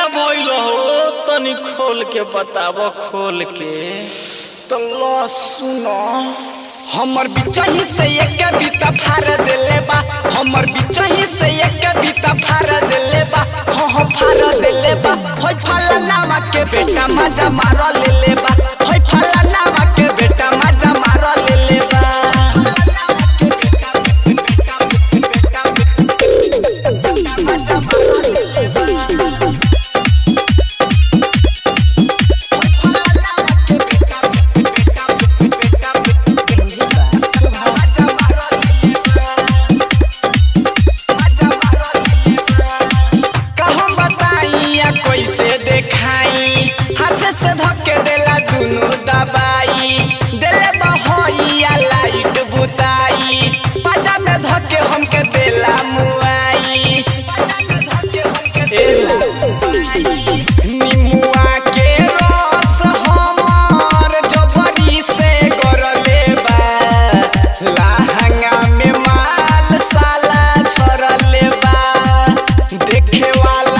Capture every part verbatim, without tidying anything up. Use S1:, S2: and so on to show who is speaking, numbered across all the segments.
S1: भइल हो तनी खोल के बताबो खोल के।
S2: तो लो सुनो हमर बिचही से एक कविता फाड़ देले बा हमर बिचही से एक कविता फाड़ देले बा हो हो फाड़ देले बा होय फला नामा के बेटा मजा मार लेले बा होय फला नामा के बेटा मजा मार लेले बा। कैसे देखाई हाथ से धक्के देला दुनु दबाई देले बहैया लाइट बुताई पाजा में धक्के हमके देला मुआई निमुआ के रस हमर जबरी से गरले बा लहंगा में माल साला छरले बा देखे वाला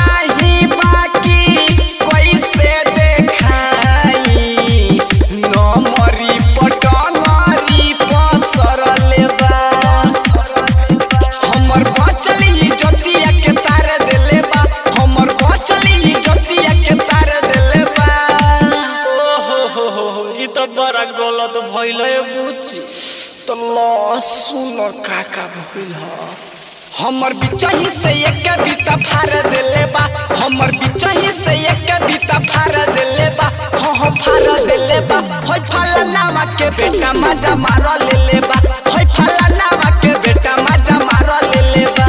S1: बड़ा गलत भइल बुची।
S2: तो लो सुनो काका भइल हमर बिचही से एक कविता फाड़ देले बा हमर बिचही से एक कविता फाड़ देले बा हो हो फाड़ देले बा होय फला नामा के बेटा मजा मार लेले बा होय फला नामा के बेटा मजा मार लेले बा।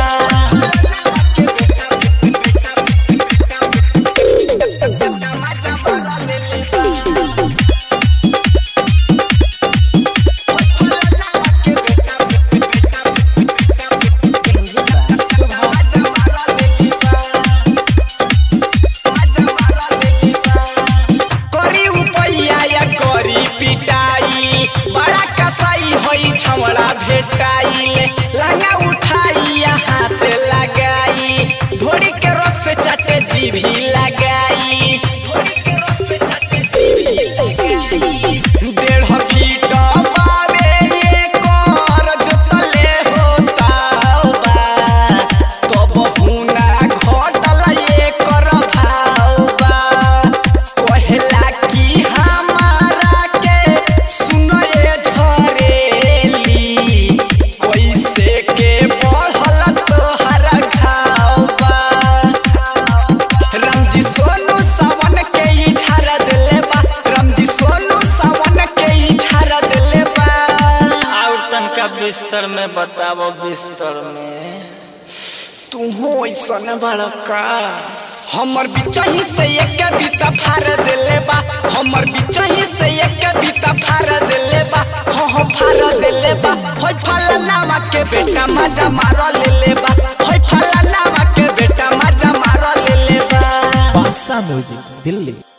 S2: पिटाई बड़ा कसाई होई छमड़ा भेटाई लंगा उठाई हाथ लगाई धोड़ी के रस से चाटे जीभी लगाई डेढ़ फीट बावे एक और जोतले होता बा तब हुना घटल एक और भाव बा कहला की
S1: बिस्तर में बताओ बिस्तर में
S2: तुम हो ऐसा बड़का हमर बिचही से एक कविता फाड़ देले बा हमर बिचही से एक कविता फाड़ देले बा हो हो फाड़ देले बा होय फला नामा के बेटा मजा मार लेले बा होय फला नामा के बेटा मजा मार लेले बा।
S3: बादशाह म्यूजिक दिल्ली।